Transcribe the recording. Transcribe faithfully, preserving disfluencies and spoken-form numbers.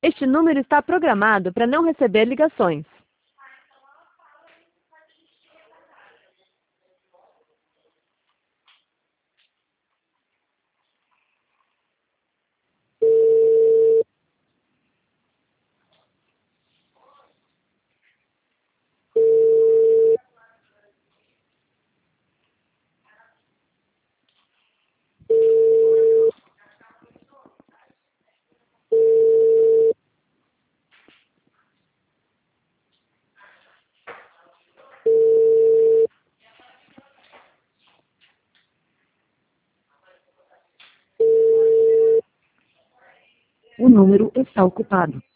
Este número está programado para não receber ligações. O número está ocupado.